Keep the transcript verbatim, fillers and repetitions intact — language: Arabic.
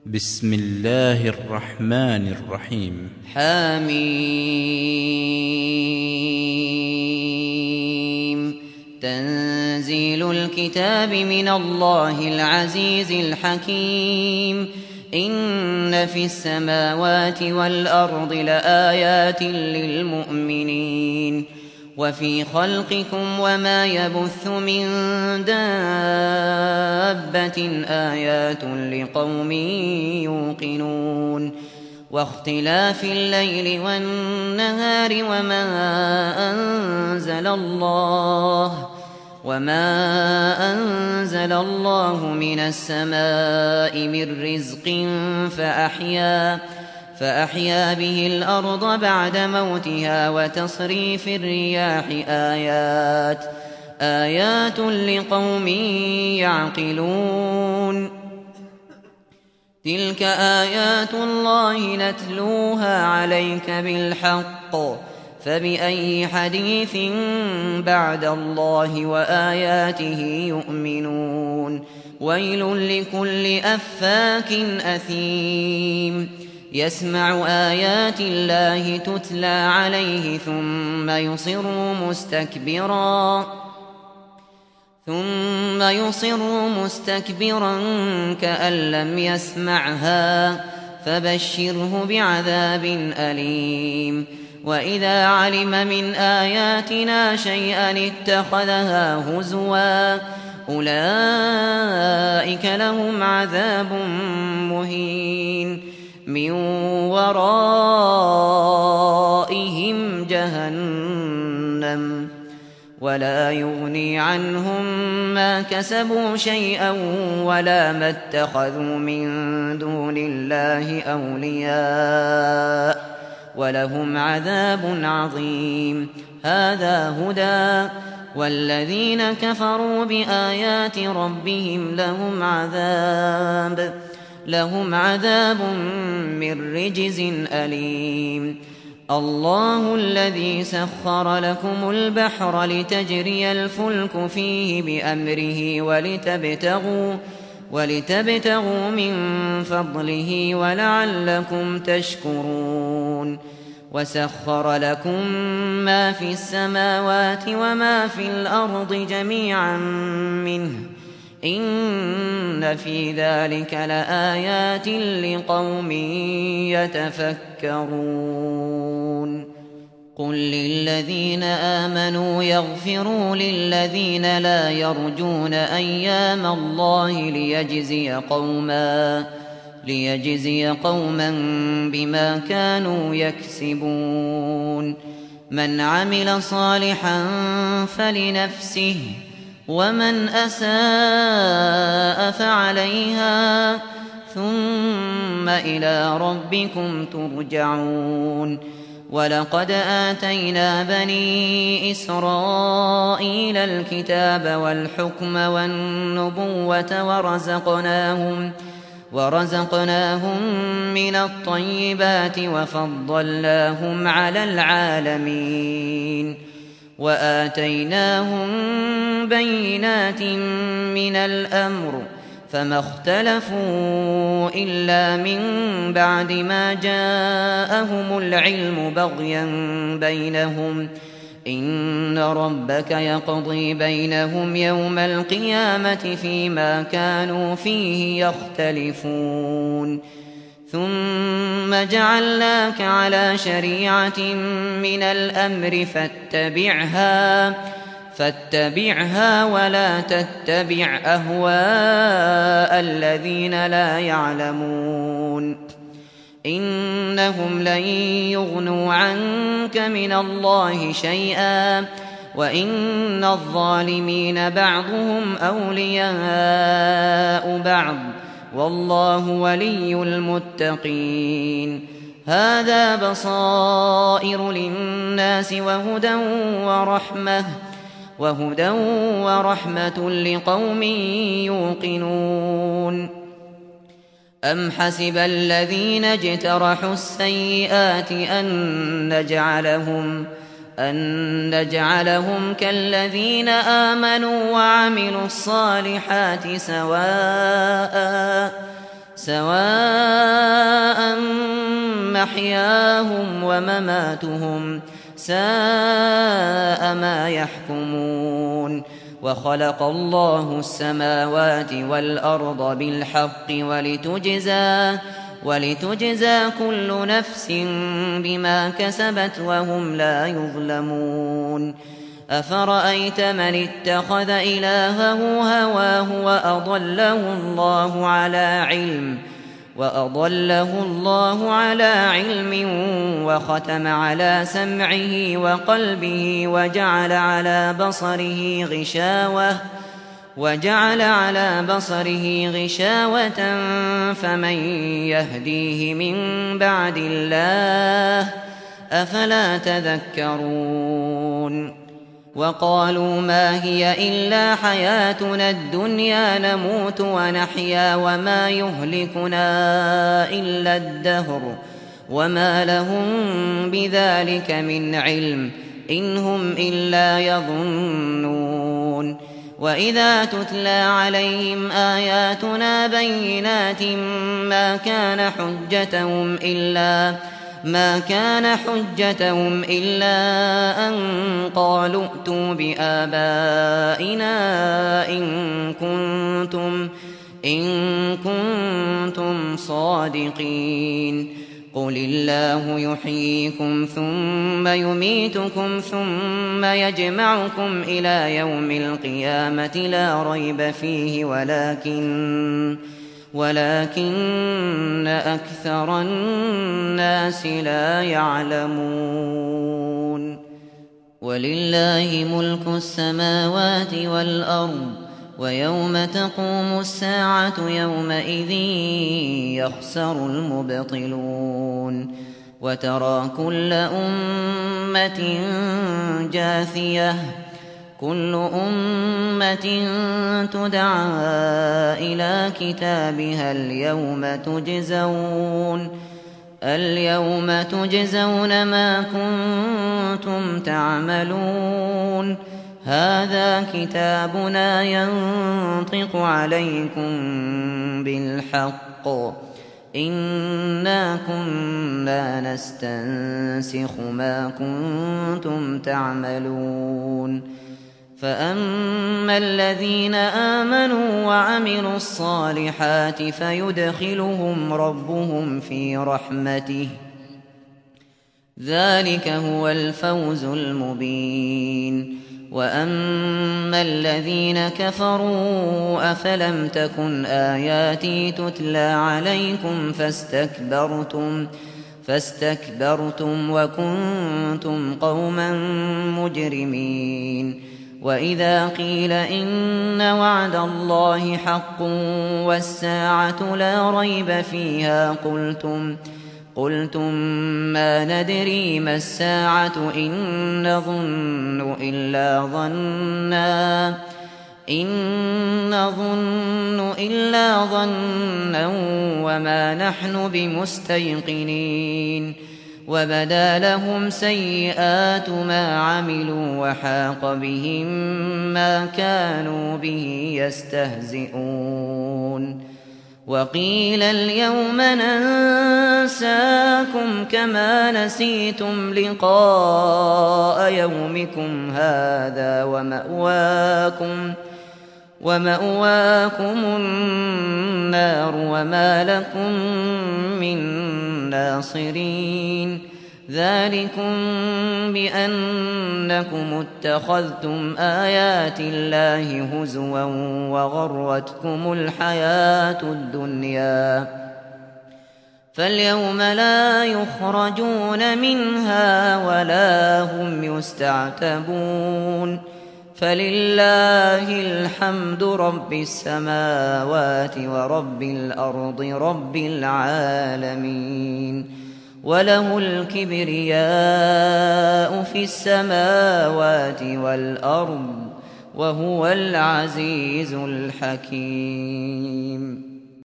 بسم الله الرحمن الرحيم. حميم. تنزيل الكتاب من الله العزيز الحكيم. إن في السماوات والأرض لآيات للمؤمنين وفي خلقكم وما يبث من دابة آيات لقوم يوقنون واختلاف الليل والنهار وما أنزل الله وما أنزل الله من السماء من رزق فأحيا فأحيا به الأرض بعد موتها وتصريف الرياح آيات آيات لقوم يعقلون. تلك آيات الله نتلوها عليك بالحق فبأي حديث بعد الله وآياته يؤمنون. ويل لكل أفاك أثيم يسمع آيات الله تتلى عليه ثم يصر مستكبرا ثم يصر مستكبرا كأن لم يسمعها فبشره بعذاب أليم. وإذا علم من آياتنا شيئا اتخذها هزوا أولئك لهم عذاب مهين من ورائهم جهنم ولا يغني عنهم ما كسبوا شيئا ولا ما اتخذوا من دون الله أولياء ولهم عذاب عظيم. هذا هدى والذين كفروا بآيات ربهم لهم عذاب لهم عذاب من رجز أليم. الله الذي سخر لكم البحر لتجري الفلك فيه بأمره ولتبتغوا ولتبتغوا من فضله ولعلكم تشكرون. وسخر لكم ما في السماوات وما في الأرض جميعا منه إن في ذلك لآيات لقوم يتفكرون. قل للذين آمنوا يغفروا للذين لا يرجون أيام الله ليجزي قوما ليجزي قوما بما كانوا يكسبون. من عمل صالحا فلنفسه ومن أساء فعليها ثم إلى ربكم ترجعون. ولقد آتينا بني إسرائيل الكتاب والحكم والنبوة ورزقناهم ورزقناهم من الطيبات وفضلناهم على العالمين وآتيناهم بينات من الأمر فما اختلفوا إلا من بعد ما جاءهم العلم بغيا بينهم إن ربك يقضي بينهم يوم القيامة فيما كانوا فيه يختلفون. ثم جعلناك على شريعة من الأمر فاتبعها فاتبعها ولا تتبع أهواء الذين لا يعلمون إنهم لن يغنوا عنك من الله شيئا وإن الظالمين بعضهم أولياء بعض والله ولي المتقين. هذا بصائر للناس وهدى ورحمة وهدى ورحمة لقوم يوقنون. أم حسب الذين اجترحوا السيئات أن نجعلهم أن نجعلهم كالذين آمنوا وعملوا الصالحات سواء سواء محياهم ومماتهم ساء ما يحكمون وخلق الله السماوات والأرض بالحق ولتجزى, ولتجزى كل نفس بما كسبت وهم لا يظلمون أفرأيت من اتخذ إلهه هواه وأضله الله على علم وأضله الله على علم وختم على سمعه وقلبه وجعل على بصره غشاوة وجعل على بصره غشاوة فمن يهديه من بعد الله أفلا تذكرون وقالوا ما هي إلا حياتنا الدنيا نموت ونحيا وما يهلكنا إلا الدهر وما لهم بذلك من علم إن هم إلا يظنون وإذا تتلى عليهم آياتنا بينات ما كان حجتهم إلا ما كان حجتهم إلا أن قالوا ائتوا بآبائنا إن كنتم إن كنتم صادقين قل الله يحييكم ثم يميتكم ثم يجمعكم إلى يوم القيامة لا ريب فيه ولكن ولكن أكثر الناس لا يعلمون ولله ملك السماوات والأرض ويوم تقوم الساعة يومئذ يخسر المبطلون وترى كل أمة جاثية كل أمة تدعى إلى كتابها اليوم تجزون اليوم تجزون ما كنتم تعملون هذا كتابنا ينطق عليكم بالحق إنا كنا نستنسخ ما كنتم تعملون فأما الذين آمنوا وعملوا الصالحات فيدخلهم ربهم في رحمته ذلك هو الفوز المبين وأما الذين كفروا أفلم تكن آياتي تتلى عليكم فاستكبرتم فاستكبرتم وكنتم قوما مجرمين وإذا قيل إن وعد الله حق والساعة لا ريب فيها قلتم قلتم ما ندري ما الساعة إن نظن إلا ظنا إن نظن إلا ظنا وما نحن بمستيقنين وبدا لهم سيئات ما عملوا وحاق بهم ما كانوا به يستهزئون وقيل اليوم ننساكم كما نسيتم لقاء يومكم هذا ومأواكم ومأواكم النار وما لكم من ناصرين ذلكم بأنكم اتخذتم آيات الله هزوا وغرتكم الحياة الدنيا فاليوم لا يخرجون منها ولا هم يستعتبون فلله الحمد رب السماوات ورب الأرض رب العالمين وله الكبرياء في السماوات والأرض وهو العزيز الحكيم